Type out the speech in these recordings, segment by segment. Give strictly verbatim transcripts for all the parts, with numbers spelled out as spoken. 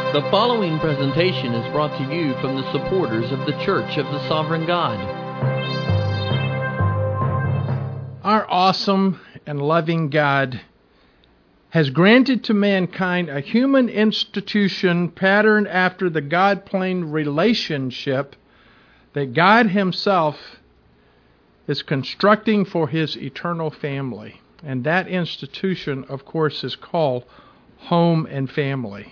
The following presentation is brought to you from the supporters of the Church of the Sovereign God. Our awesome and loving God has granted to mankind a human institution patterned after the God-plane relationship that God Himself is constructing for His eternal family. And that institution, of course, is called home and family.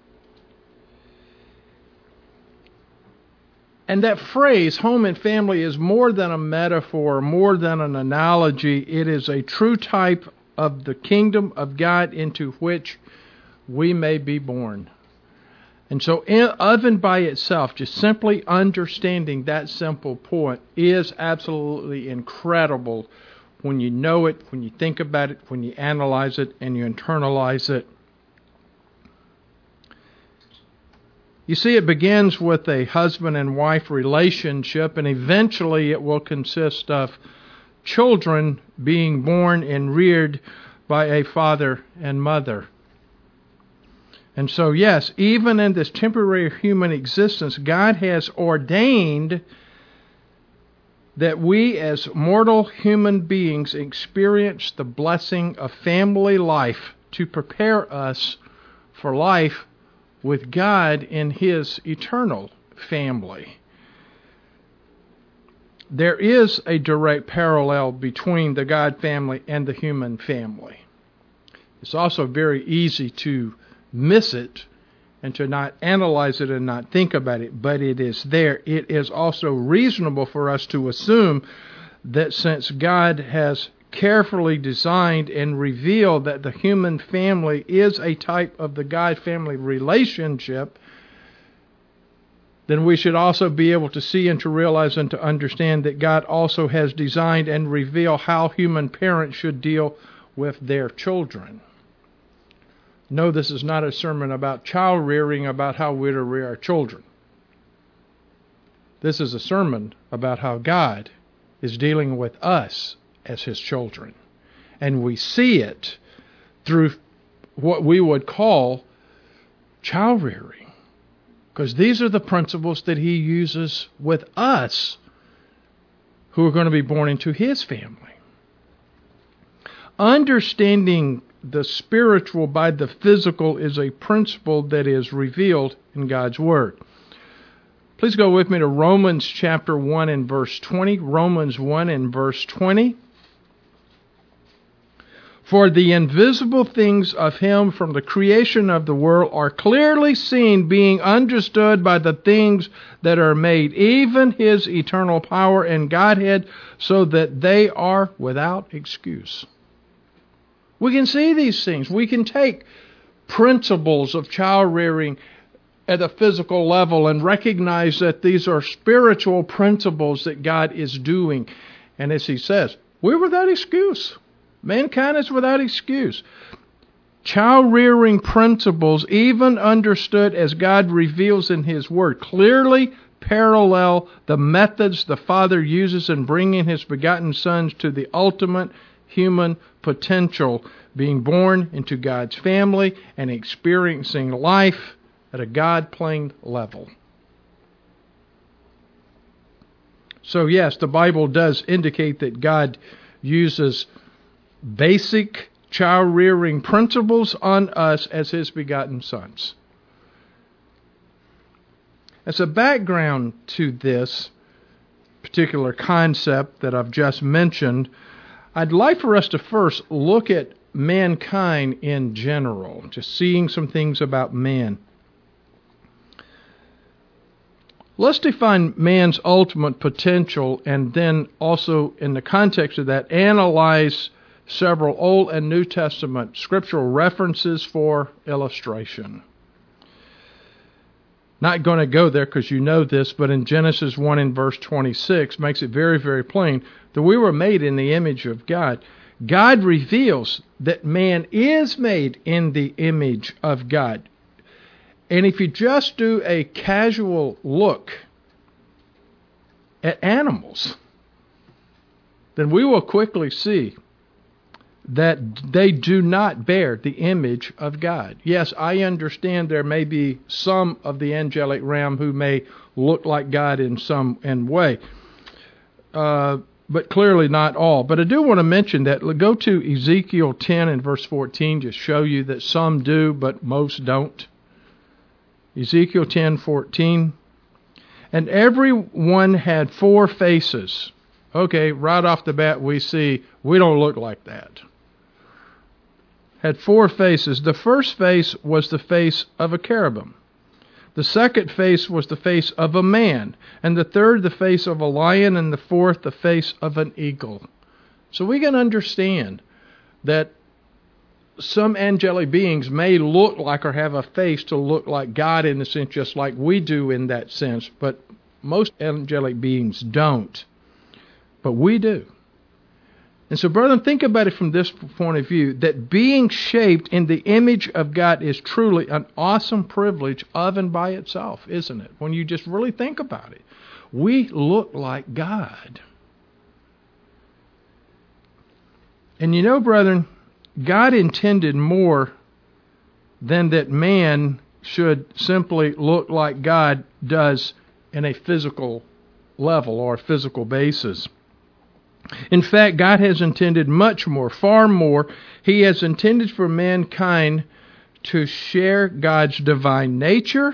And that phrase, home and family, is more than a metaphor, more than an analogy. It is a true type of the kingdom of God into which we may be born. And so, even by itself, just simply understanding that simple point is absolutely incredible when you know it, when you think about it, when you analyze it, and you internalize it. You see, it begins with a husband and wife relationship, and eventually it will consist of children being born and reared by a father and mother. And so, yes, even in this temporary human existence, God has ordained that we as mortal human beings experience the blessing of family life to prepare us for life with God in His eternal family. There is a direct parallel between the God family and the human family. It's also very easy to miss it and to not analyze it and not think about it, but it is there. It is also reasonable for us to assume that since God has carefully designed and revealed that the human family is a type of the God family relationship, then we should also be able to see and to realize and to understand that God also has designed and revealed how human parents should deal with their children. No, this is not a sermon about child rearing, about how we're to rear our children. This is a sermon about how God is dealing with us as His children. And we see it through what we would call child rearing. Because these are the principles that He uses with us who are going to be born into His family. Understanding the spiritual by the physical is a principle that is revealed in God's Word. Please go with me to Romans chapter one and verse twenty. Romans one and verse twenty. For the invisible things of Him from the creation of the world are clearly seen, being understood by the things that are made, even His eternal power and Godhead, so that they are without excuse. We can see these things. We can take principles of child rearing at a physical level and recognize that these are spiritual principles that God is doing. And as He says, we're without excuse. Mankind is without excuse. Child-rearing principles, even understood as God reveals in His Word, clearly parallel the methods the Father uses in bringing His begotten sons to the ultimate human potential, being born into God's family and experiencing life at a God-plane level. So yes, the Bible does indicate that God uses basic child-rearing principles on us as His begotten sons. As a background to this particular concept that I've just mentioned, I'd like for us to first look at mankind in general, just seeing some things about man. Let's define man's ultimate potential and then also, in the context of that, analyze several Old and New Testament scriptural references for illustration. Not going to go there because you know this, but in Genesis one and verse twenty-six makes it very, very plain that we were made in the image of God. God reveals that man is made in the image of God. And if you just do a casual look at animals, then we will quickly see that they do not bear the image of God. Yes, I understand there may be some of the angelic realm who may look like God in some in way, uh, but clearly not all. But I do want to mention that. Go to Ezekiel ten and verse fourteen, just show you that some do, but most don't. Ezekiel ten fourteen. And everyone had four faces. Okay, right off the bat we see we don't look like that. Had four faces. The first face was the face of a cherubim. The second face was the face of a man. And the third, the face of a lion. And the fourth, the face of an eagle. So we can understand that some angelic beings may look like or have a face to look like God in the sense just like we do in that sense, but most angelic beings don't. But we do. And so, brethren, think about it from this point of view, that being shaped in the image of God is truly an awesome privilege of and by itself, isn't it? When you just really think about it. We look like God. And you know, brethren, God intended more than that man should simply look like God does in a physical level or a physical basis. In fact, God has intended much more, far more. He has intended for mankind to share God's divine nature,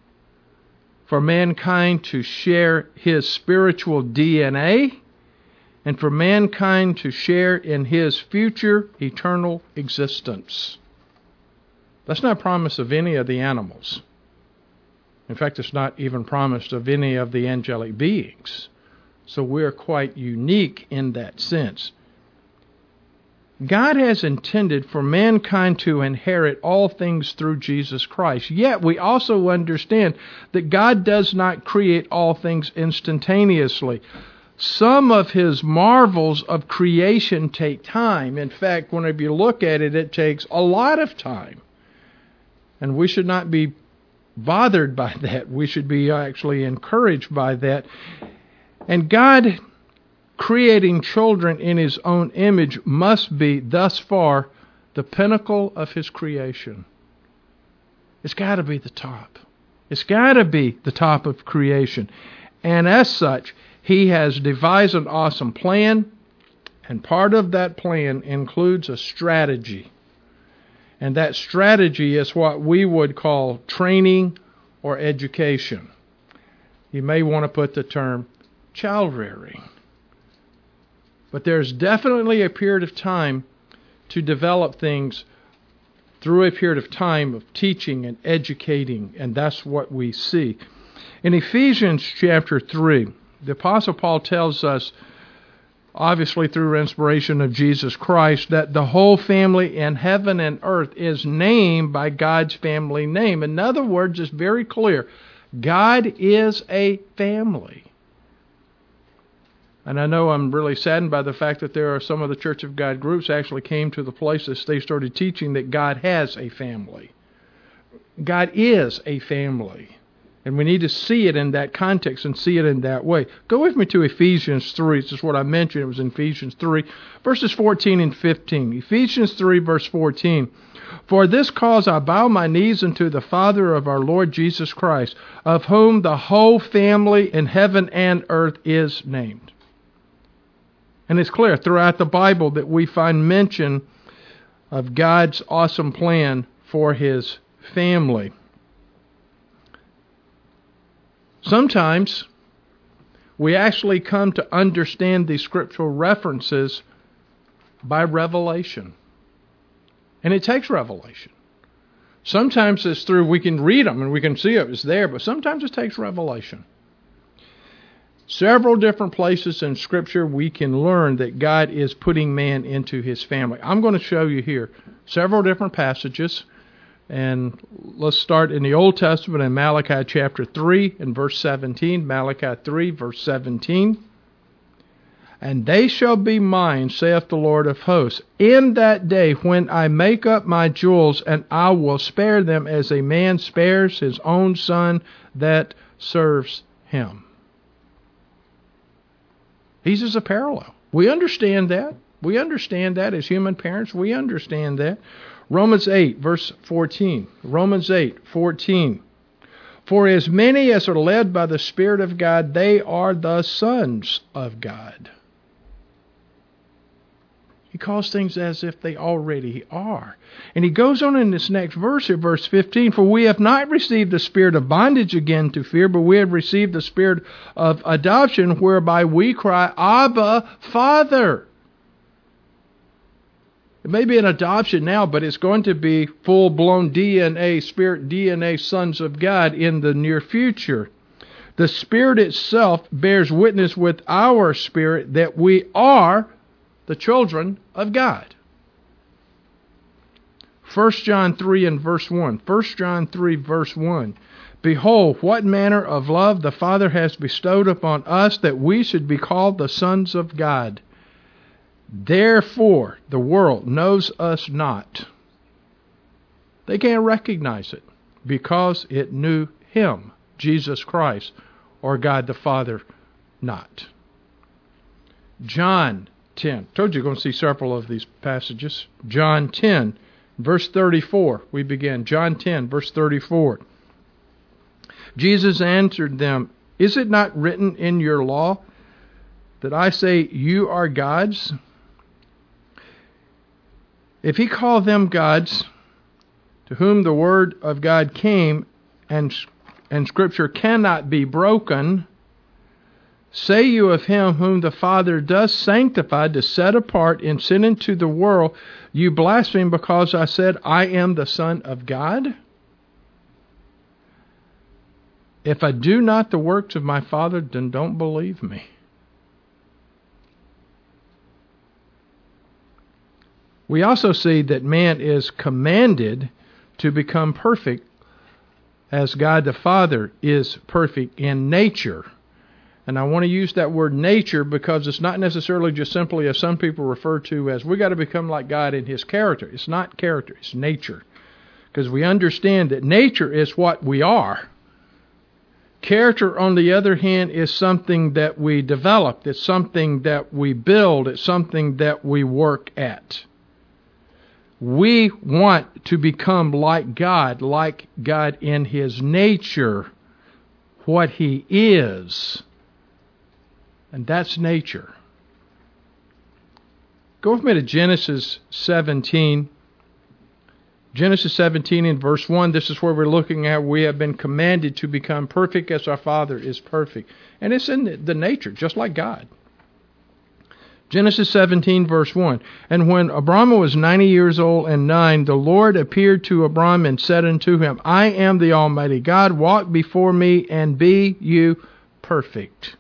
for mankind to share His spiritual D N A, and for mankind to share in His future eternal existence. That's not promised of any of the animals. In fact, it's not even promised of any of the angelic beings. So we're quite unique in that sense. God has intended for mankind to inherit all things through Jesus Christ. Yet we also understand that God does not create all things instantaneously. Some of His marvels of creation take time. In fact, whenever you look at it, it takes a lot of time. And we should not be bothered by that. We should be actually encouraged by that. And God creating children in His own image must be, thus far, the pinnacle of His creation. It's got to be the top. It's got to be the top of creation. And as such, He has devised an awesome plan, and part of that plan includes a strategy. And that strategy is what we would call training or education. You may want to put the term child rearing. But there's definitely a period of time to develop things through a period of time of teaching and educating, and that's what we see. In Ephesians chapter three, the Apostle Paul tells us, obviously through inspiration of Jesus Christ, that the whole family in heaven and earth is named by God's family name. In other words, it's very clear. God is a family. And I know I'm really saddened by the fact that there are some of the Church of God groups actually came to the place that they started teaching that God has a family. God is a family. And we need to see it in that context and see it in that way. Go with me to Ephesians three. This is what I mentioned. It was in Ephesians three, verses fourteen and fifteen. Ephesians three, verse fourteen. For this cause I bow my knees unto the Father of our Lord Jesus Christ, of whom the whole family in heaven and earth is named. And it's clear throughout the Bible that we find mention of God's awesome plan for His family. Sometimes we actually come to understand these scriptural references by revelation. And it takes revelation. Sometimes it's through, we can read them and we can see it, it's there, but sometimes it takes revelation. Several different places in Scripture we can learn that God is putting man into His family. I'm going to show you here several different passages. And let's start in the Old Testament in Malachi chapter three and verse seventeen. Malachi three, verse seventeen. And they shall be mine, saith the Lord of hosts, in that day when I make up my jewels, and I will spare them as a man spares his own son that serves him. These is a parallel. We understand that. We understand that as human parents. We understand that. Romans eight, verse fourteen. Romans eight, fourteen. For as many as are led by the Spirit of God, they are the sons of God. He calls things as if they already are. And he goes on in this next verse, here, verse fifteen, for we have not received the spirit of bondage again to fear, but we have received the spirit of adoption, whereby we cry, Abba, Father. It may be an adoption now, but it's going to be full-blown D N A, spirit D N A sons of God in the near future. The Spirit itself bears witness with our spirit that we are the children of God. First John three and verse one. First John three, verse one. Behold, what manner of love the Father has bestowed upon us, that we should be called the sons of God. Therefore, the world knows us not. They can't recognize it because it knew Him, Jesus Christ, or God the Father, not. John ten. Told you you're going to see several of these passages. John ten, verse thirty-four. We begin. John ten, verse thirty-four. Jesus answered them, Is it not written in your law that I say you are gods? If he called them gods, to whom the word of God came, and, and Scripture cannot be broken, say you of him whom the Father does sanctify, to set apart and send into the world, you blaspheme because I said, I am the Son of God? If I do not the works of my Father, then don't believe me. We also see that man is commanded to become perfect as God the Father is perfect in nature. And I want to use that word nature because it's not necessarily just simply as some people refer to as we got to become like God in His character. It's not character, it's nature. Because we understand that nature is what we are. Character, on the other hand, is something that we develop. It's something that we build. It's something that we work at. We want to become like God, like God in His nature, what He is. And that's nature. Go with me to Genesis seventeen. Genesis seventeen in verse one, this is where we're looking at we have been commanded to become perfect as our Father is perfect. And it's in the nature, just like God. Genesis seventeen, verse one. And when Abram was ninety years old and nine, the Lord appeared to Abram and said unto him, I am the Almighty God, walk before me and be you perfect.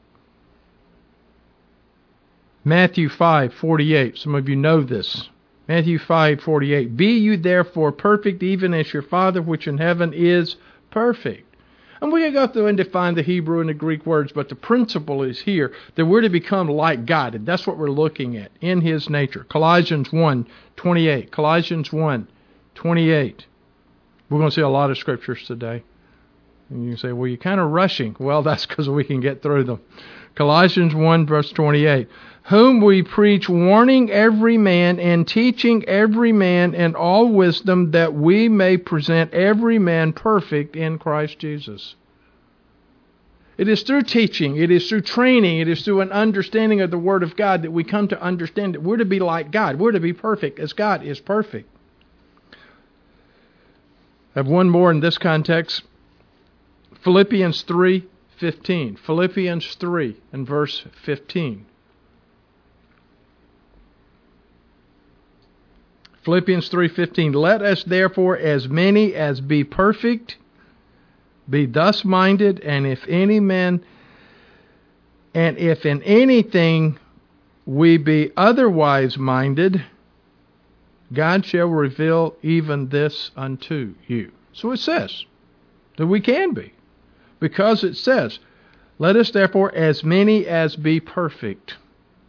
Matthew five, forty-eight. Some of you know this. Matthew five, forty-eight. Be you therefore perfect, even as your Father which in heaven is perfect. And we can go through and define the Hebrew and the Greek words, but the principle is here that we're to become like God, and that's what we're looking at in His nature. Colossians one, twenty-eight. Colossians one, twenty-eight. We're going to see a lot of scriptures today. And you say, well, you're kind of rushing. Well, that's because we can get through them. Colossians one, verse twenty-eight. Whom we preach, warning every man and teaching every man in all wisdom, that we may present every man perfect in Christ Jesus. It is through teaching, it is through training, it is through an understanding of the Word of God that we come to understand that we're to be like God. We're to be perfect as God is perfect. I have one more in this context. Philippians three fifteen. Philippians three and verse fifteen. Philippians three fifteen. Let us therefore, as many as be perfect, be thus minded, and if any man, and if in anything we be otherwise minded, God shall reveal even this unto you. So it says that we can be, because it says, let us therefore, as many as be perfect.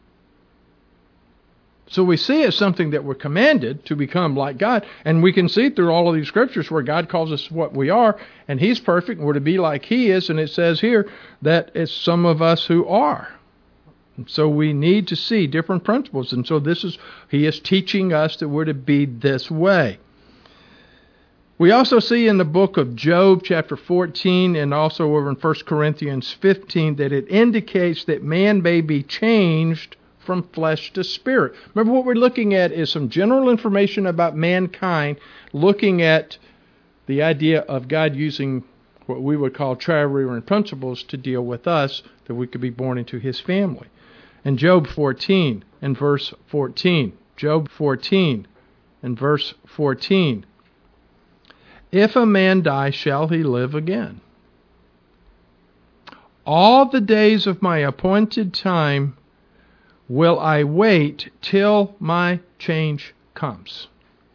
So we see it as something that we're commanded to become like God. And we can see through all of these scriptures where God calls us what we are, and He's perfect, and we're to be like He is. And it says here that it's some of us who are. So we need to see different principles. And so this is, he is teaching us that we're to be this way. We also see in the book of Job, chapter fourteen, and also over in First Corinthians fifteen, that it indicates that man may be changed from flesh to spirit. Remember, what we're looking at is some general information about mankind, looking at the idea of God using what we would call Trinitarian principles to deal with us, that we could be born into his family. In Job fourteen and verse fourteen, Job fourteen and verse fourteen, if a man die, shall he live again? All the days of my appointed time will I wait till my change comes.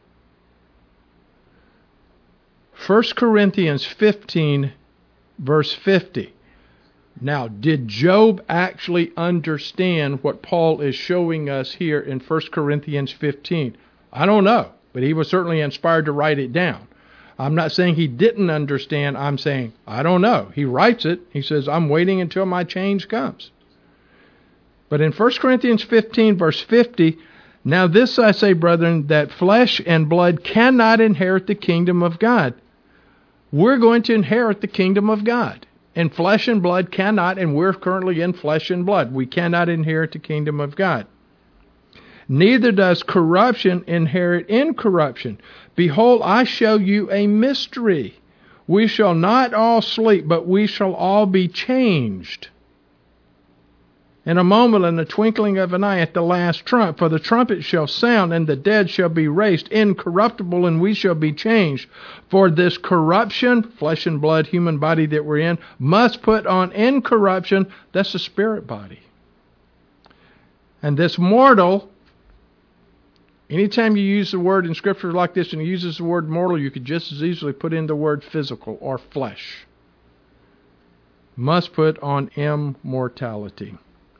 First Corinthians fifteen, verse fifty. Now, did Job actually understand what Paul is showing us here in First Corinthians fifteen? I don't know, but he was certainly inspired to write it down. I'm not saying he didn't understand. I'm saying, I don't know. He writes it. He says, I'm waiting until my change comes. But in First Corinthians fifteen, verse fifty, now this I say, brethren, that flesh and blood cannot inherit the kingdom of God. We're going to inherit the kingdom of God. And flesh and blood cannot, and we're currently in flesh and blood. We cannot inherit the kingdom of God. Neither does corruption inherit incorruption. Behold, I show you a mystery. We shall not all sleep, but we shall all be changed. In a moment, in the twinkling of an eye, at the last trump, for the trumpet shall sound, and the dead shall be raised incorruptible, and we shall be changed. For this corruption, flesh and blood, human body that we're in, must put on incorruption. That's the spirit body. And this mortal, anytime you use the word in Scripture like this and it uses the word mortal, you could just as easily put in the word physical or flesh. Must put on immortality.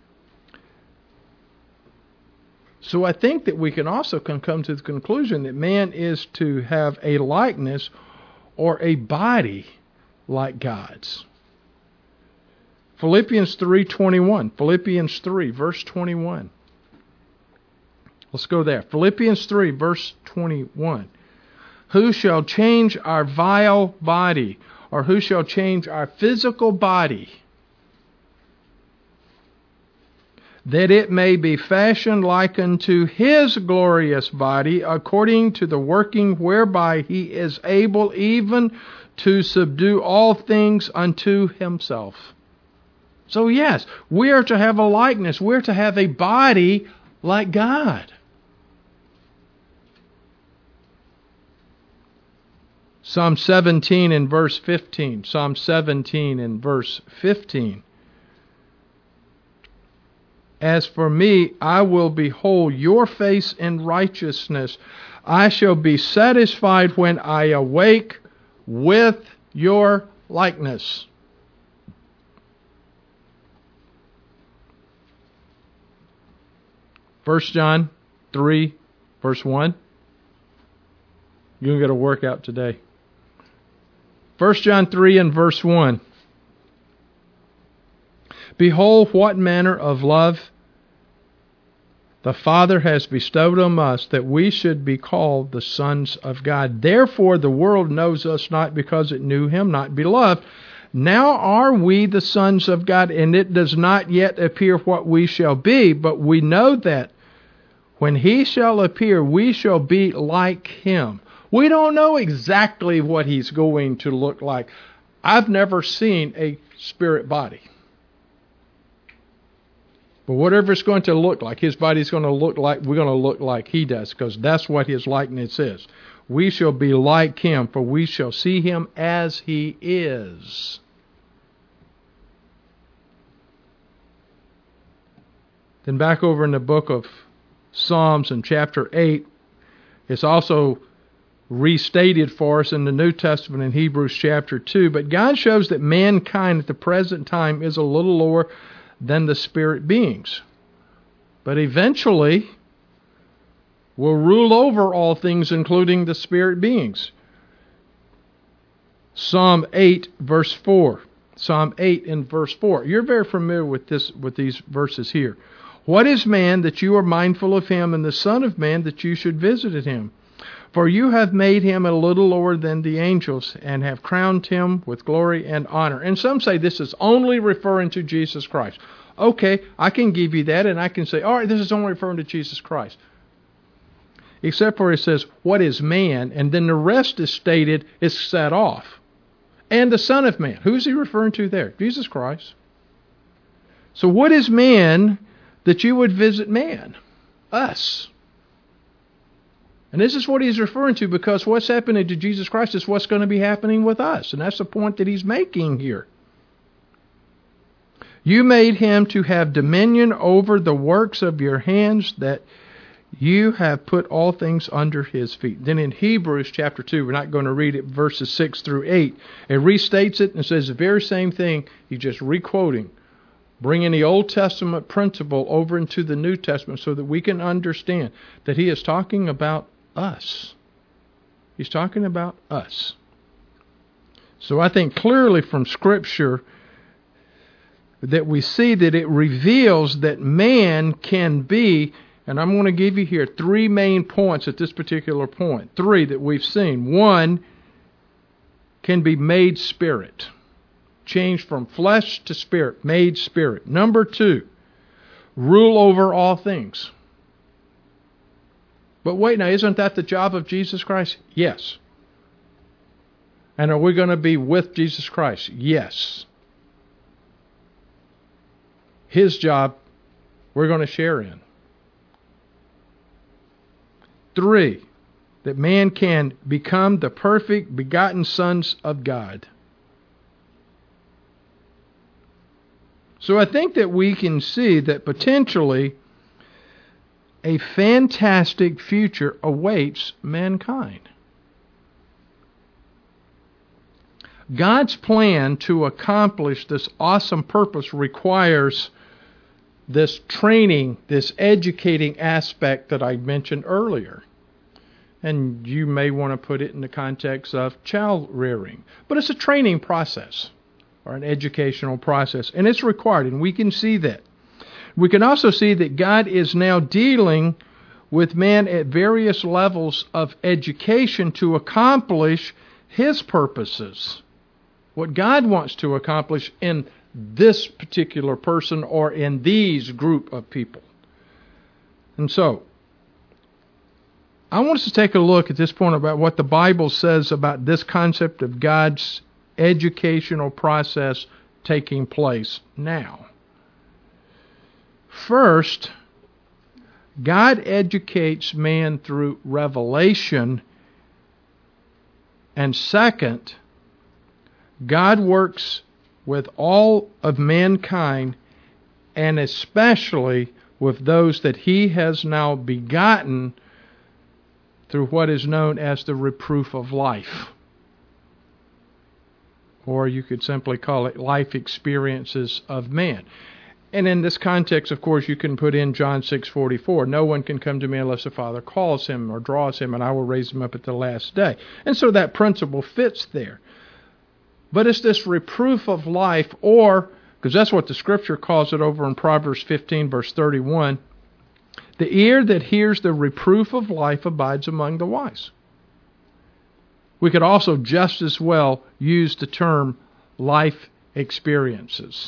So I think that we can also come to the conclusion that man is to have a likeness or a body like God's. Philippians three twenty-one. Philippians three, verse twenty-one. Let's go there. Philippians three, verse twenty-one. Who shall change our vile body, or who shall change our physical body, that it may be fashioned like unto his glorious body, according to the working whereby he is able even to subdue all things unto himself. So yes, we are to have a likeness. We're to have a body like God. Psalm seventeen and verse fifteen. Psalm seventeen and verse fifteen. As for me, I will behold your face in righteousness. I shall be satisfied when I awake with your likeness. First John three, verse one. You're going to get a workout today. First John three and verse one. Behold, what manner of love the Father has bestowed on us, that we should be called the sons of God. Therefore the world knows us not because it knew him not. Beloved, now are we the sons of God, and it does not yet appear what we shall be, but we know that when he shall appear, we shall be like him. We don't know exactly what he's going to look like. I've never seen a spirit body. But whatever it's going to look like, his body's going to look like, we're going to look like he does, because that's what his likeness is. We shall be like him, for we shall see him as he is. Then back over in the book of Psalms in chapter eight, it's also restated for us in the New Testament in Hebrews chapter two. But God shows that mankind at the present time is a little lower than the spirit beings. But eventually will rule over all things, including the spirit beings. Psalm eight, verse four. Psalm eight and verse four. You're very familiar with this, with these verses here. What is man that you are mindful of him, and the Son of Man that you should visit him? For you have made him a little lower than the angels, and have crowned him with glory and honor. And some say this is only referring to Jesus Christ. Okay, I can give you that, and I can say, all right, this is only referring to Jesus Christ. Except for it says, what is man? And then the rest is stated, is set off. And the Son of Man. Who's he referring to there? Jesus Christ. So what is man that you would visit man? Us. And this is what he's referring to, because what's happening to Jesus Christ is what's going to be happening with us. And that's the point that he's making here. You made him to have dominion over the works of your hands, that you have put all things under his feet. Then in Hebrews chapter two, we're not going to read it, verses six through eight. It restates it and says the very same thing. He's just requoting, bringing the Old Testament principle over into the New Testament so that we can understand that he is talking about us. He's talking about us. So I think clearly from Scripture that we see that it reveals that man can be, and I'm going to give you here three main points at this particular point. Three that we've seen. One, can be made spirit. Changed from flesh to spirit. Made spirit. Number two, rule over all things. But wait, now, isn't that the job of Jesus Christ? Yes. And are we going to be with Jesus Christ? Yes. His job, we're going to share in. Three, that man can become the perfect begotten sons of God. So I think that we can see that potentially a fantastic future awaits mankind. God's plan to accomplish this awesome purpose requires this training, this educating aspect that I mentioned earlier. And you may want to put it in the context of child rearing. But it's a training process or an educational process. And it's required, and we can see that. We can also see that God is now dealing with man at various levels of education to accomplish his purposes. What God wants to accomplish in this particular person or in these group of people. And so, I want us to take a look at this point about what the Bible says about this concept of God's educational process taking place now. First, God educates man through revelation. And second, God works with all of mankind, and especially with those that he has now begotten through what is known as the reproof of life. Or you could simply call it life experiences of man. And in this context, of course, you can put in John six forty-four. No one can come to me unless the Father calls him or draws him, and I will raise him up at the last day. And so that principle fits there. But it's this reproof of life, or, because that's what the Scripture calls it over in Proverbs fifteen, verse thirty-one, the ear that hears the reproof of life abides among the wise. We could also just as well use the term life experiences.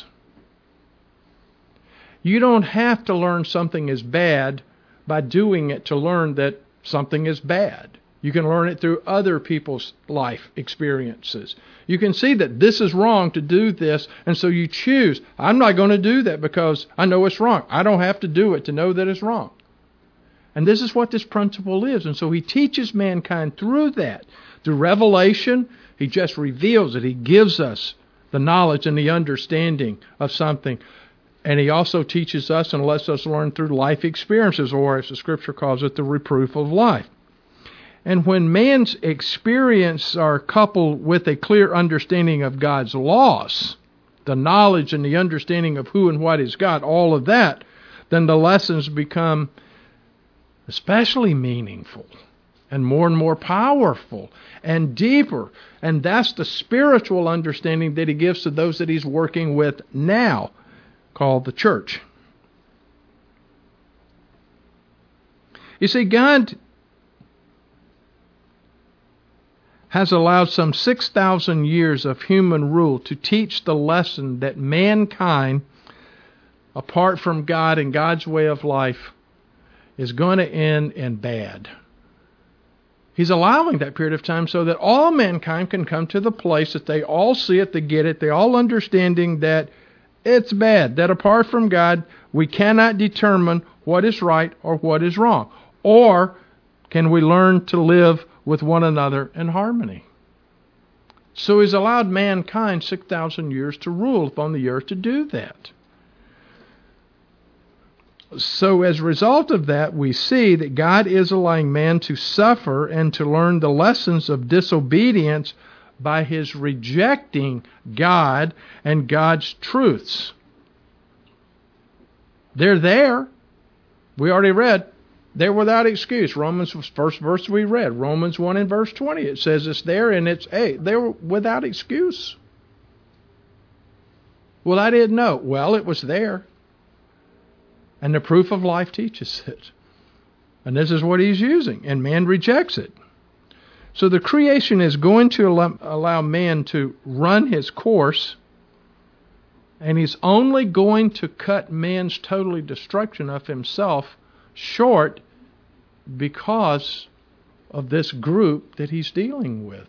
You don't have to learn something is bad by doing it to learn that something is bad. You can learn it through other people's life experiences. You can see that this is wrong to do this, and so you choose, I'm not going to do that because I know it's wrong. I don't have to do it to know that it's wrong. And this is what this principle is. And so he teaches mankind through that. Through revelation, he just reveals it. He gives us the knowledge and the understanding of something. And he also teaches us and lets us learn through life experiences, or as the Scripture calls it, the reproof of life. And when man's experiences are coupled with a clear understanding of God's laws, the knowledge and the understanding of who and what is God, all of that, then the lessons become especially meaningful and more and more powerful and deeper. And that's the spiritual understanding that he gives to those that he's working with now, called the church. You see, God has allowed some six thousand years of human rule to teach the lesson that mankind, apart from God and God's way of life, is going to end in bad. He's allowing that period of time so that all mankind can come to the place that they all see it, they get it, they all understanding that it's bad, that apart from God, we cannot determine what is right or what is wrong. Or can we learn to live with one another in harmony? So He's allowed mankind six thousand years to rule upon the earth to do that. So as a result of that, we see that God is allowing man to suffer and to learn the lessons of disobedience by his rejecting God and God's truths. They're there. We already read. They're without excuse. Romans, first verse we read, Romans one and verse twenty. It says it's there and it's, hey, they're without excuse. Well, I didn't know. Well, it was there. And the proof of life teaches it. And this is what He's using. And man rejects it. So the creation is going to allow, allow man to run his course. And He's only going to cut man's total destruction of himself short because of this group that He's dealing with.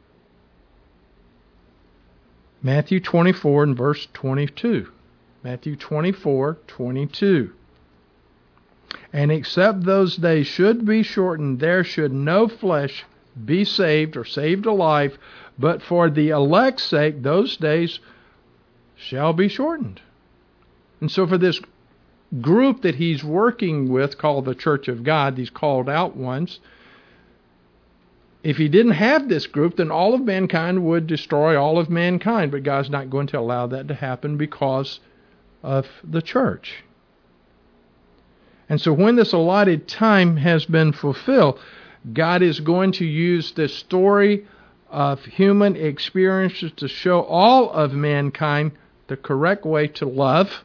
Matthew twenty-four and verse twenty-two. Matthew twenty-four, twenty-two. And except those days should be shortened, there should no flesh be saved or saved alive, but for the elect's sake, those days shall be shortened. And so for this group that He's working with, called the Church of God, these called out ones, if He didn't have this group, then all of mankind would destroy all of mankind. But God's not going to allow that to happen because of the church. And so when this allotted time has been fulfilled, God is going to use this story of human experiences to show all of mankind the correct way to love,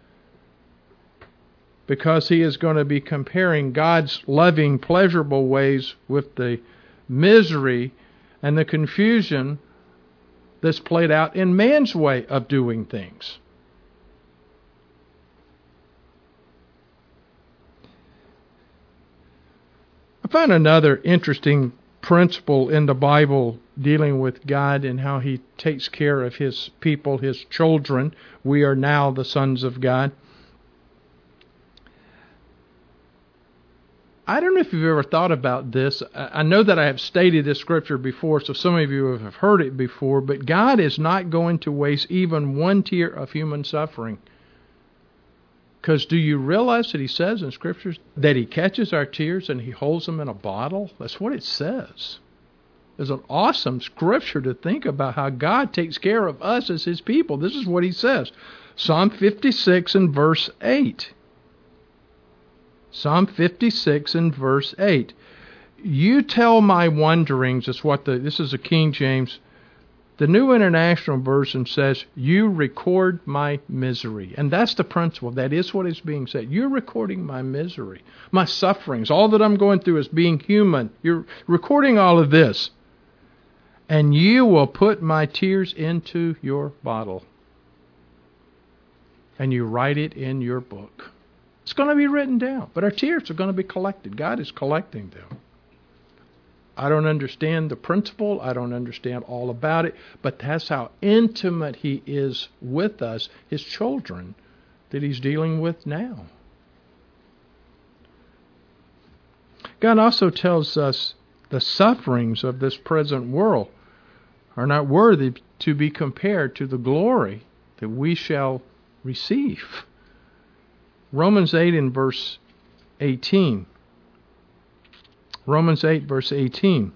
because He is going to be comparing God's loving, pleasurable ways with the misery and the confusion that's played out in man's way of doing things. I find another interesting principle in the Bible dealing with God and how He takes care of His people, His children. We are now the sons of God. I don't know if you've ever thought about this. I know that I have stated this scripture before, so some of you have heard it before, but God is not going to waste even one tear of human suffering. Because do you realize that He says in Scriptures that He catches our tears and He holds them in a bottle? That's what it says. It's an awesome scripture to think about how God takes care of us as His people. This is what He says. Psalm fifty-six and verse eight. Psalm fifty-six and verse eight. You tell my wanderings, is what the, this is a King James. The New International Version says, you record my misery. And that's the principle. That is what is being said. You're recording my misery, my sufferings. All that I'm going through is being human. You're recording all of this. And you will put my tears into your bottle. And you write it in your book. It's going to be written down. But our tears are going to be collected. God is collecting them. I don't understand the principle. I don't understand all about it. But that's how intimate He is with us, His children, that He's dealing with now. God also tells us the sufferings of this present world are not worthy to be compared to the glory that we shall receive. Romans eight and verse eighteen. Romans eight, verse eighteen.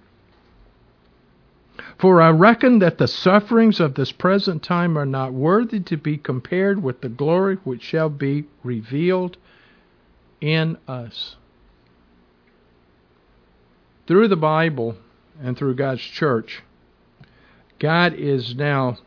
For I reckon that the sufferings of this present time are not worthy to be compared with the glory which shall be revealed in us. Through the Bible and through God's church, God is now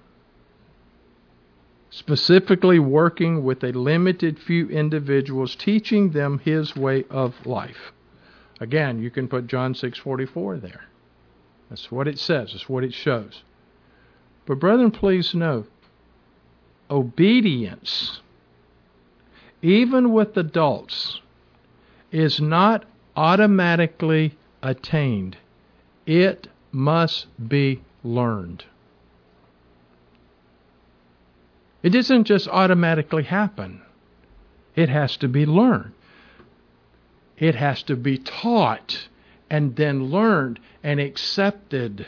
specifically working with a limited few individuals, teaching them His way of life. Again, you can put John six forty-four there. That's what it says. That's what it shows. But brethren, please know, obedience, even with adults, is not automatically attained. It must be learned. It doesn't just automatically happen. It has to be learned. It has to be taught and then learned and accepted.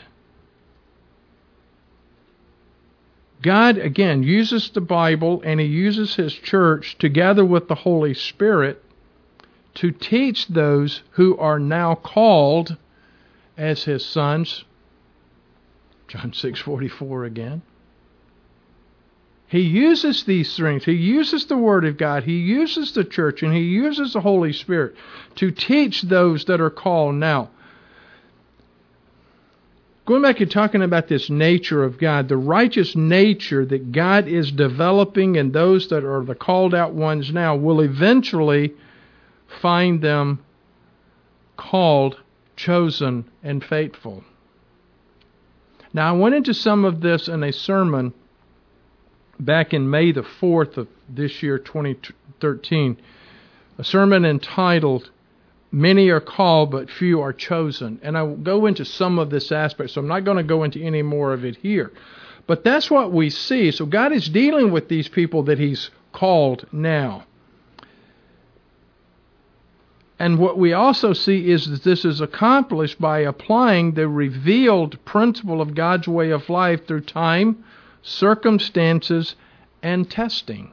God, again, uses the Bible and He uses His church together with the Holy Spirit to teach those who are now called as His sons. John six forty-four again. He uses these things. He uses the Word of God. He uses the church, and He uses the Holy Spirit to teach those that are called now. Going back and talking about this nature of God, the righteous nature that God is developing in those that are the called out ones now will eventually find them called, chosen, and faithful. Now, I went into some of this in a sermon back in May the fourth of this year, twenty thirteen, a sermon entitled, Many are called, but few are chosen. And I will go into some of this aspect, so I'm not going to go into any more of it here. But that's what we see. So God is dealing with these people that He's called now. And what we also see is that this is accomplished by applying the revealed principle of God's way of life through time, circumstances, and testing.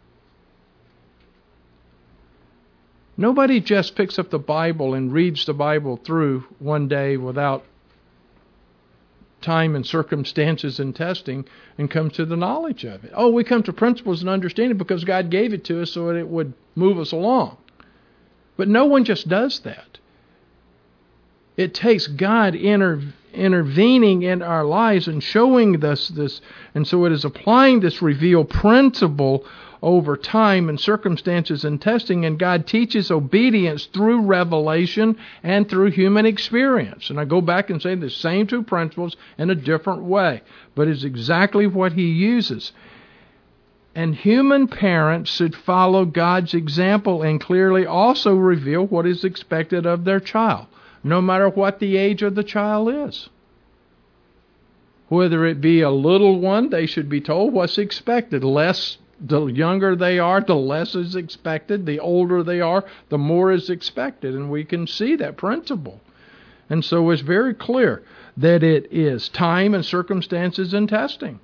Nobody just picks up the Bible and reads the Bible through one day without time and circumstances and testing and comes to the knowledge of it. Oh, we come to principles and understanding because God gave it to us so that it would move us along. But no one just does that. It takes God inter, intervening in our lives and showing us this. And so it is applying this revealed principle over time and circumstances and testing. And God teaches obedience through revelation and through human experience. And I go back and say the same two principles in a different way. But it's exactly what He uses. And human parents should follow God's example and clearly also reveal what is expected of their child, no matter what the age of the child is. Whether it be a little one, they should be told what's expected. Less, the younger they are, the less is expected. The older they are, the more is expected. And we can see that principle. And so it's very clear that it is time and circumstances and testing.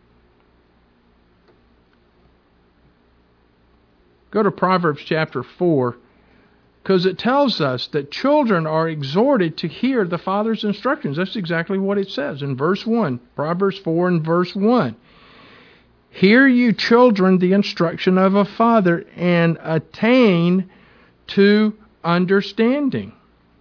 Go to Proverbs chapter four, because it tells us that children are exhorted to hear the father's instructions. That's exactly what it says in verse one. Proverbs four and verse one. Hear you children the instruction of a father and attain to understanding.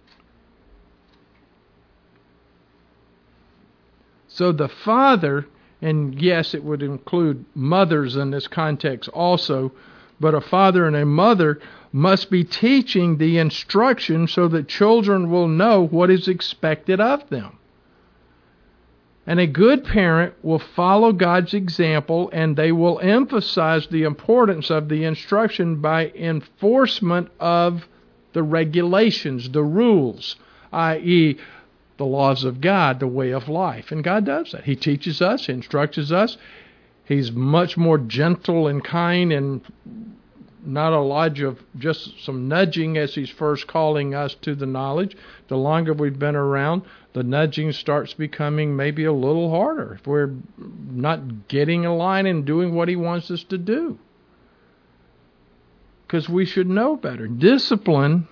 So the father, and yes, it would include mothers in this context also, but a father and a mother must be teaching the instruction so that children will know what is expected of them. And a good parent will follow God's example, and they will emphasize the importance of the instruction by enforcement of the regulations, the rules, that is the laws of God, the way of life. And God does that. He teaches us, He instructs us. He's much more gentle and kind and not a lot of just some nudging as He's first calling us to the knowledge. The longer we've been around, the nudging starts becoming maybe a little harder if we're not getting in line and doing what He wants us to do. Because we should know better. Discipline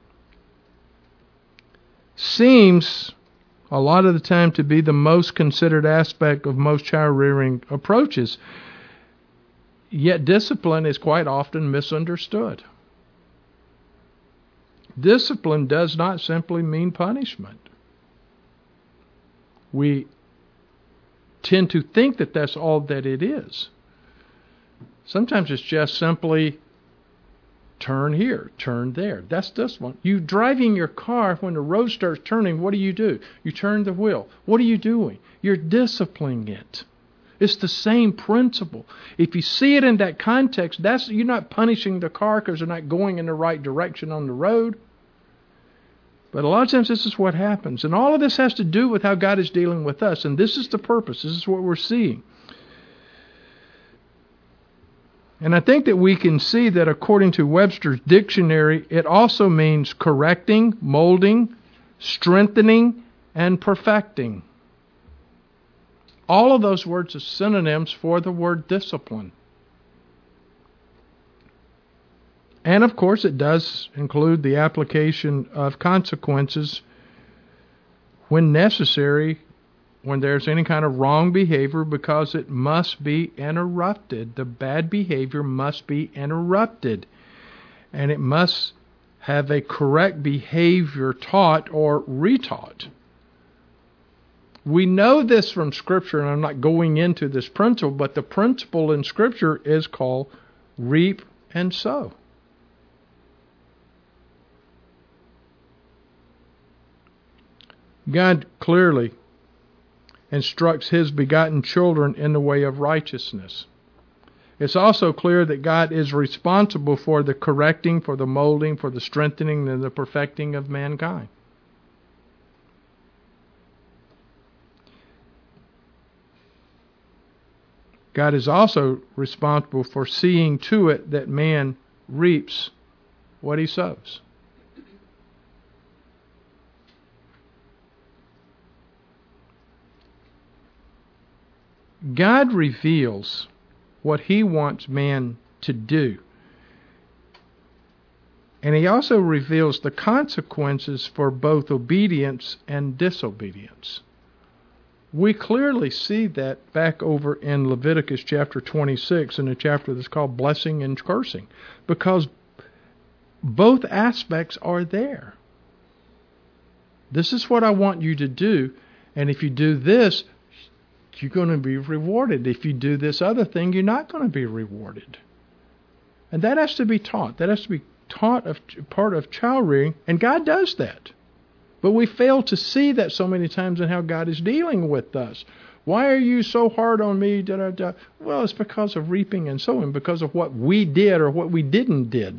seems a lot of the time to be the most considered aspect of most child rearing approaches. Yet discipline is quite often misunderstood. Discipline does not simply mean punishment. We tend to think that that's all that it is. Sometimes it's just simply turn here, turn there. That's discipline. You driving your car, when the road starts turning, what do you do? You turn the wheel. What are you doing? You're disciplining it. It's the same principle. If you see it in that context, that's you're not punishing the car because they're not going in the right direction on the road. But a lot of times this is what happens. And all of this has to do with how God is dealing with us. And this is the purpose. This is what we're seeing. And I think that we can see that according to Webster's dictionary, it also means correcting, molding, strengthening, and perfecting. All of those words are synonyms for the word discipline. And of course, it does include the application of consequences when necessary, when there's any kind of wrong behavior, because it must be interrupted. The bad behavior must be interrupted. And it must have a correct behavior taught or retaught. We know this from Scripture, and I'm not going into this principle, but the principle in Scripture is called reap and sow. God clearly instructs His begotten children in the way of righteousness. It's also clear that God is responsible for the correcting, for the molding, for the strengthening, and the perfecting of mankind. God is also responsible for seeing to it that man reaps what he sows. God reveals what He wants man to do. And He also reveals the consequences for both obedience and disobedience. We clearly see that back over in Leviticus chapter twenty-six, in a chapter that's called Blessing and Cursing, because both aspects are there. This is what I want you to do, and if you do this, you're going to be rewarded. If you do this other thing, you're not going to be rewarded. And that has to be taught. That has to be taught of part of child rearing, and God does that. But we fail to see that so many times in how God is dealing with us. Why are you so hard on me? Da, da, da. Well, it's because of reaping and sowing, because of what we did or what we didn't did.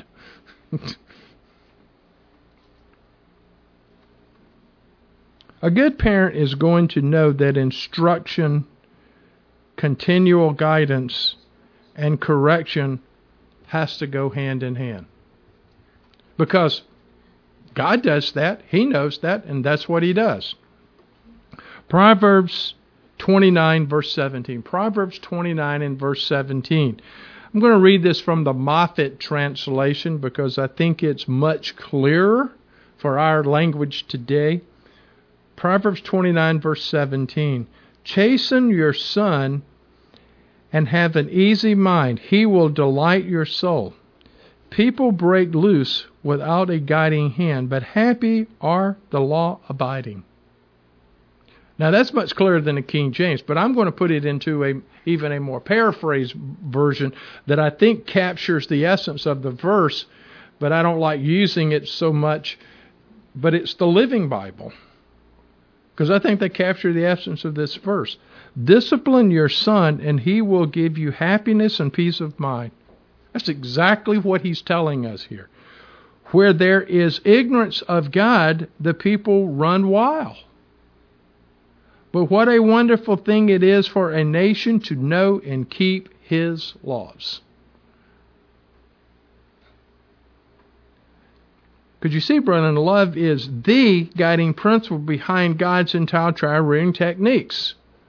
A good parent is going to know that instruction, continual guidance, and correction has to go hand in hand. Because God does that. He knows that, and that's what He does. Proverbs twenty-nine, verse seventeen. Proverbs twenty-nine and verse seventeen. I'm going to read this from the Moffatt translation because I think it's much clearer for our language today. Proverbs twenty-nine, verse seventeen. Chasten your son and have an easy mind. He will delight your soul. People break loose without a guiding hand, but happy are the law-abiding. Now that's much clearer than the King James, but I'm going to put it into a even a more paraphrased version that I think captures the essence of the verse, but I don't like using it so much. But it's the Living Bible, because I think they capture the essence of this verse. Discipline your son, and he will give you happiness and peace of mind. That's exactly what he's telling us here. Where there is ignorance of God, the people run wild. But what a wonderful thing it is for a nation to know and keep His laws. Because you see, brethren, love is the guiding principle behind God's entire child rearing techniques.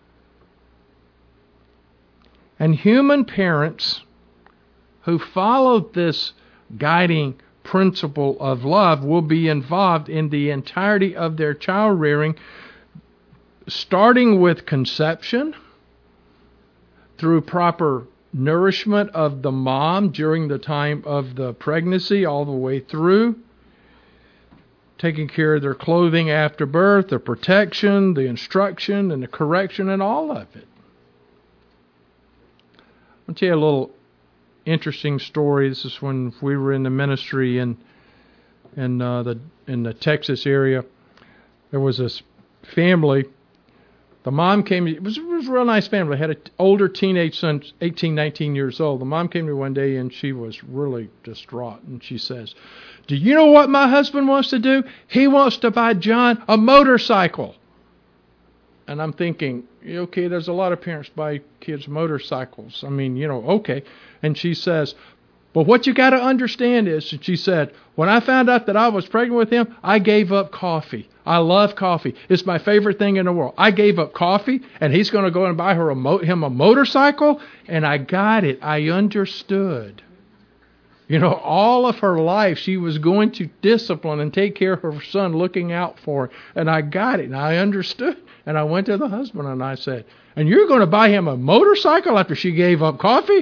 And human parents who follow this guiding principle of love will be involved in the entirety of their child rearing, starting with conception, through proper nourishment of the mom during the time of the pregnancy, all the way through, taking care of their clothing after birth, the protection, the instruction, and the correction, and all of it. I'll tell you a little interesting story. This is when we were in the ministry in in uh, the in the Texas area. There was this family. The mom came. It was, it was a real nice family. They had an older teenage son, eighteen, nineteen years old. The mom came to me one day, and she was really distraught. And she says, "Do you know what my husband wants to do? He wants to buy John a motorcycle." And I'm thinking, okay, there's a lot of parents buy kids motorcycles. I mean, you know, okay. And she says, "But what you got to understand is," and she said, "when I found out that I was pregnant with him, I gave up coffee. I love coffee. It's my favorite thing in the world. I gave up coffee, and he's going to go and buy her a mo- him a motorcycle." And I got it. I understood. You know, all of her life, she was going to discipline and take care of her son, looking out for her. And I got it, and I understood. And I went to the husband, and I said, "And you're going to buy him a motorcycle after she gave up coffee?"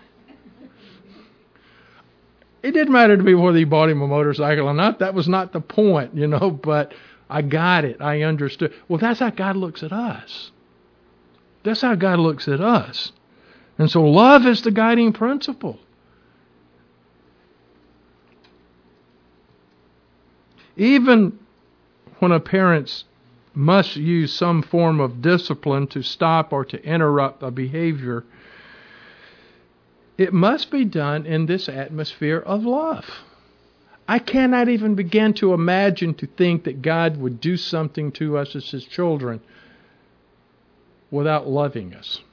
It didn't matter to me whether he bought him a motorcycle or not. That was not the point, you know, but I got it. I understood. Well, that's how God looks at us. That's how God looks at us. And so love is the guiding principle. Even when a parent must use some form of discipline to stop or to interrupt a behavior, it must be done in this atmosphere of love. I cannot even begin to imagine to think that God would do something to us as His children without loving us.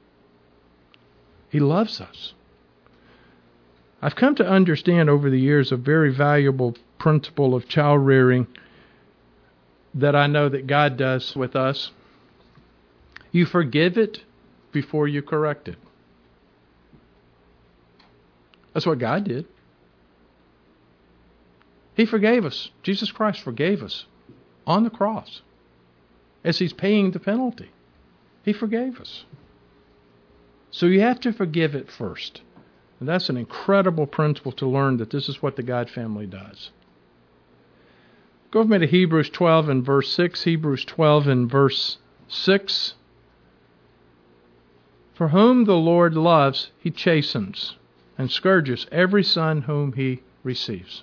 He loves us. I've come to understand over the years a very valuable principle of child rearing that I know that God does with us. You forgive it before you correct it. That's what God did. He forgave us. Jesus Christ forgave us on the cross as He's paying the penalty. He forgave us. So you have to forgive it first. And that's an incredible principle to learn, that this is what the God family does. Go with me to Hebrews twelve and verse six. Hebrews twelve and verse six. For whom the Lord loves, He chastens and scourges every son whom He receives.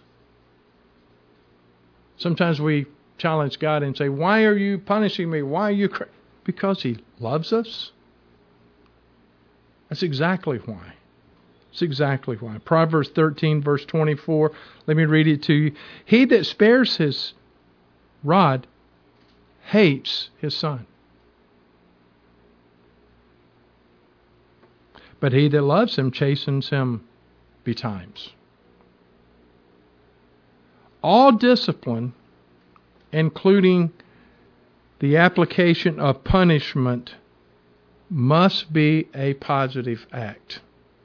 Sometimes we challenge God and say, "Why are you punishing me? Why are you..." Cra-? Because He loves us. That's exactly why. That's exactly why. Proverbs thirteen, verse twenty-four. Let me read it to you. He that spares his rod hates his son, but he that loves him chastens him betimes. All discipline, including the application of punishment, must be a positive act.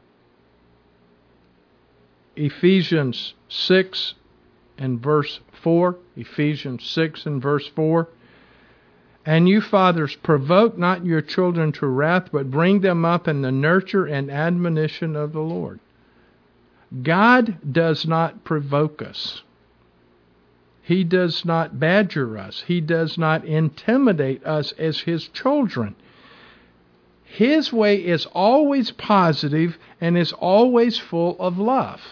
Ephesians six and verse four. Ephesians six and verse four. And you fathers, provoke not your children to wrath, but bring them up in the nurture and admonition of the Lord. God does not provoke us. He does not badger us. He does not intimidate us as His children. His way is always positive and is always full of love.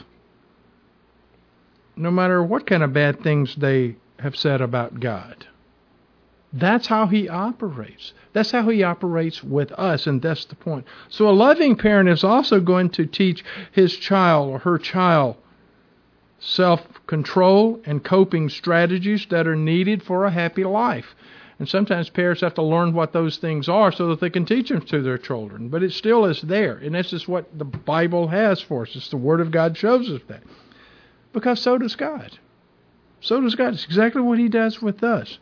No matter what kind of bad things they have said about God. That's how He operates. That's how He operates with us, and that's the point. So a loving parent is also going to teach his child or her child self-control and coping strategies that are needed for a happy life. And sometimes parents have to learn what those things are so that they can teach them to their children. But it still is there. And this is what the Bible has for us. It's the Word of God shows us that. Because so does God. So does God. It's exactly what He does with us.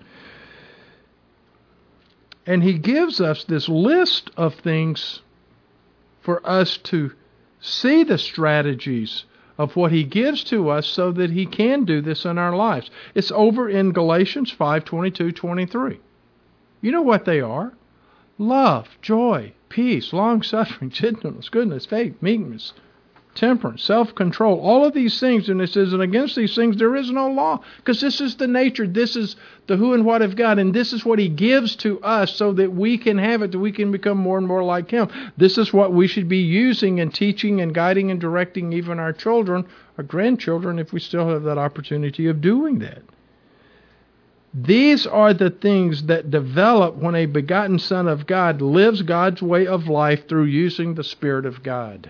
And He gives us this list of things for us to see the strategies of what He gives to us so that He can do this in our lives. It's over in Galatians five, twenty-two, twenty-three. You know what they are. Love, joy, peace, long-suffering, gentleness, goodness, faith, meekness. temperance, self-control, all of these things. And it says, and against these things there is no law. Because this is the nature, this is the who and what of God, and this is what He gives to us so that we can have it, that we can become more and more like Him. This is what we should be using and teaching and guiding and directing even our children, our grandchildren, if we still have that opportunity of doing that. These are the things that develop when a begotten Son of God lives God's way of life through using the Spirit of God.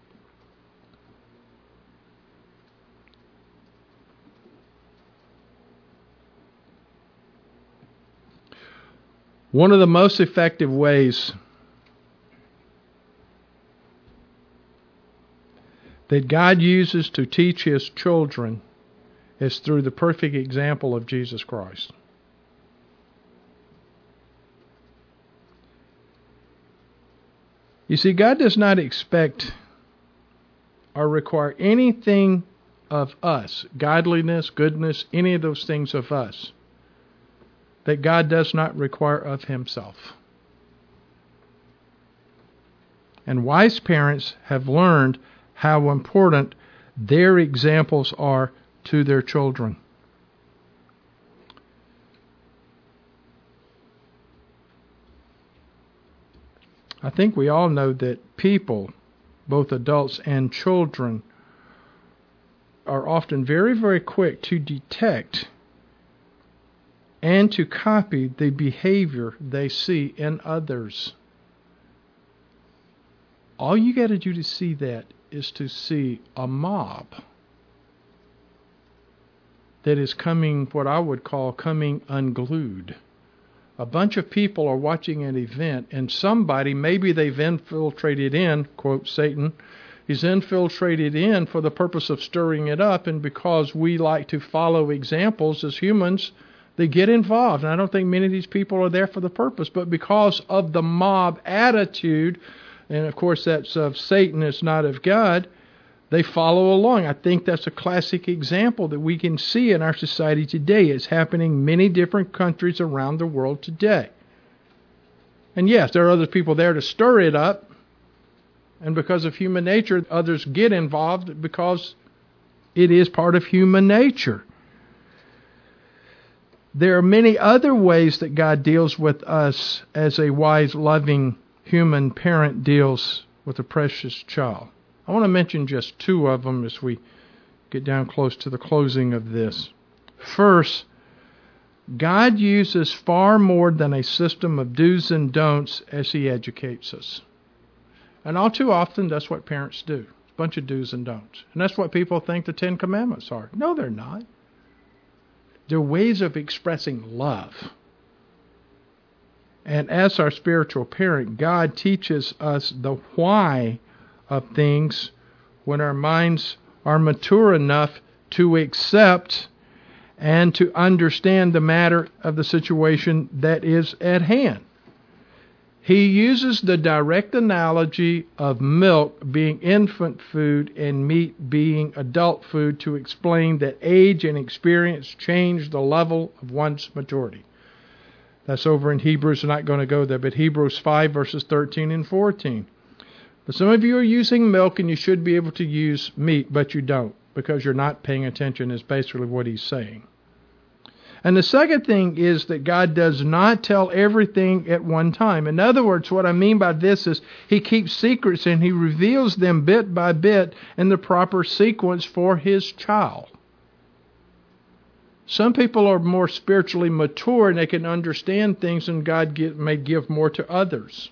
One of the most effective ways that God uses to teach His children is through the perfect example of Jesus Christ. You see, God does not expect or require anything of us, godliness, goodness, any of those things of us, that God does not require of Himself. And wise parents have learned how important their examples are to their children. I think we all know that people, both adults and children, are often very, very quick to detect and to copy the behavior they see in others. All you got to do to see that is to see a mob that is coming, what I would call coming unglued. A bunch of people are watching an event, and somebody, maybe they've infiltrated in, quote Satan, he's infiltrated in for the purpose of stirring it up, and because we like to follow examples as humans, they get involved. And I don't think many of these people are there for the purpose, but because of the mob attitude, and of course that's of Satan, it's not of God, they follow along. I think that's a classic example that we can see in our society today. It's happening in many different countries around the world today. And yes, there are other people there to stir it up. And because of human nature, others get involved because it is part of human nature. There are many other ways that God deals with us as a wise, loving human parent deals with a precious child. I want to mention just two of them as we get down close to the closing of this. First, God uses far more than a system of do's and don'ts as He educates us. And all too often, that's what parents do. A bunch of do's and don'ts. And that's what people think the Ten Commandments are. No, they're not. They're ways of expressing love. And as our spiritual parent, God teaches us the why of things when our minds are mature enough to accept and to understand the matter of the situation that is at hand. He uses the direct analogy of milk being infant food and meat being adult food to explain that age and experience change the level of one's maturity. That's over in Hebrews. I'm not going to go there, but Hebrews five verses thirteen and fourteen. But some of you are using milk and you should be able to use meat, but you don't because you're not paying attention is basically what he's saying. And the second thing is that God does not tell everything at one time. In other words, what I mean by this is He keeps secrets and He reveals them bit by bit in the proper sequence for His child. Some people are more spiritually mature and they can understand things, and God get, may give more to others.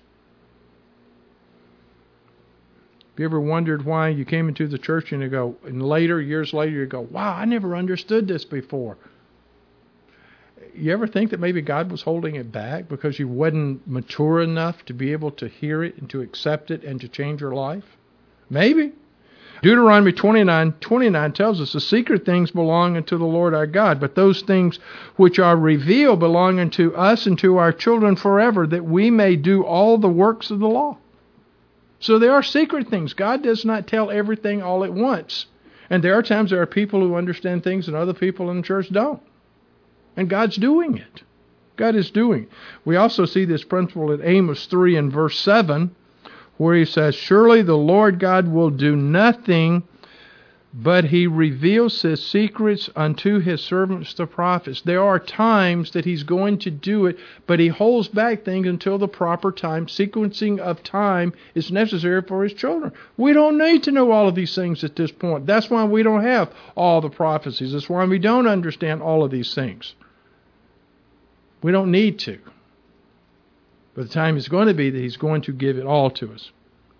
Have you ever wondered why you came into the church and you go, and later, years later, you go, wow, I never understood this before. You ever think that maybe God was holding it back because you wasn't mature enough to be able to hear it and to accept it and to change your life? Maybe. Deuteronomy twenty-nine twenty-nine tells us the secret things belong unto the Lord our God, but those things which are revealed belong unto us and to our children forever, that we may do all the works of the law. So there are secret things. God does not tell everything all at once. And there are times there are people who understand things and other people in the church don't. And God's doing it. God is doing it. We also see this principle in Amos three and verse seven, where he says, surely the Lord God will do nothing, but he reveals his secrets unto his servants the prophets. There are times that he's going to do it, but he holds back things until the proper time. Sequencing of time is necessary for his children. We don't need to know all of these things at this point. That's why we don't have all the prophecies. That's why we don't understand all of these things. We don't need to. But the time is going to be that he's going to give it all to us.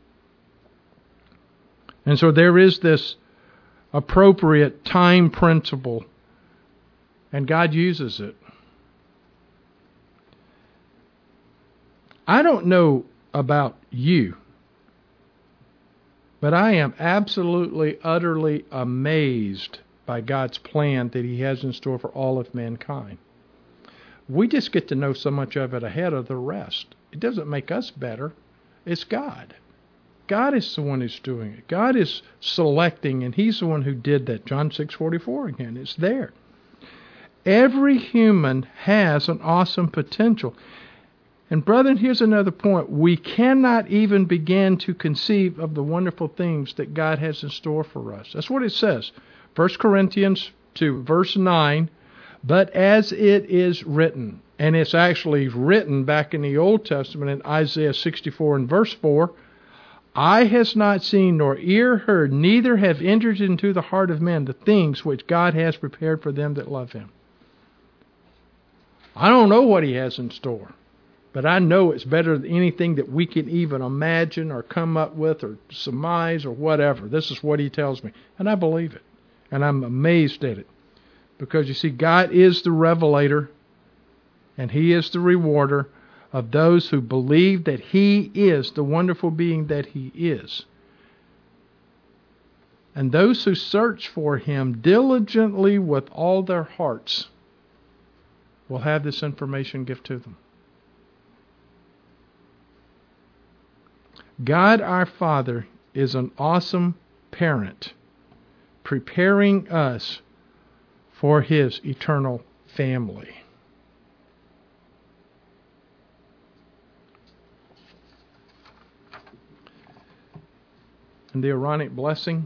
And so there is this appropriate time principle, and God uses it. I don't know about you, but I am absolutely, utterly amazed by God's plan that he has in store for all of mankind. We just get to know so much of it ahead of the rest. It doesn't make us better. It's God. God is the one who's doing it. God is selecting, and he's the one who did that. John six forty-four again. It's there. Every human has an awesome potential. And brethren, here's another point. We cannot even begin to conceive of the wonderful things that God has in store for us. That's what it says. First Corinthians two, verse nine, but as it is written, and it's actually written back in the Old Testament in Isaiah sixty-four and verse four, eye has not seen nor ear heard, neither have entered into the heart of man the things which God has prepared for them that love him. I don't know what he has in store, but I know it's better than anything that we can even imagine or come up with or surmise or whatever. This is what he tells me, and I believe it, and I'm amazed at it. Because you see, God is the revelator, and he is the rewarder of those who believe that he is the wonderful being that he is. And those who search for him diligently with all their hearts will have this information given to them. God our Father is an awesome parent, preparing us for his eternal family. And the Aaronic blessing.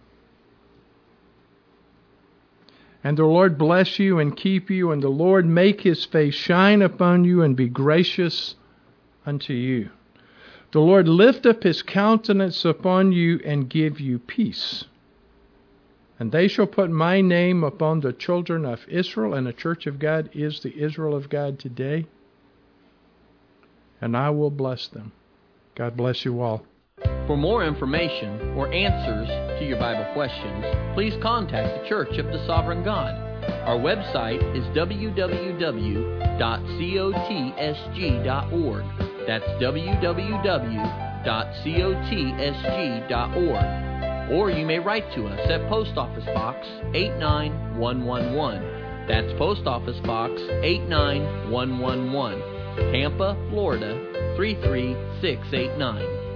And the Lord bless you and keep you, and the Lord make his face shine upon you and be gracious unto you. The Lord lift up his countenance upon you and give you peace. And they shall put my name upon the children of Israel, and the church of God is the Israel of God today. And I will bless them. God bless you all. For more information or answers to your Bible questions, please contact the Church of the Sovereign God. Our website is w w w dot cotesg dot org. That's w w w dot cotesg dot org. Or you may write to us at Post Office Box eight nine one one one. That's Post Office Box eight nine one one one, Tampa, Florida three three six eight nine.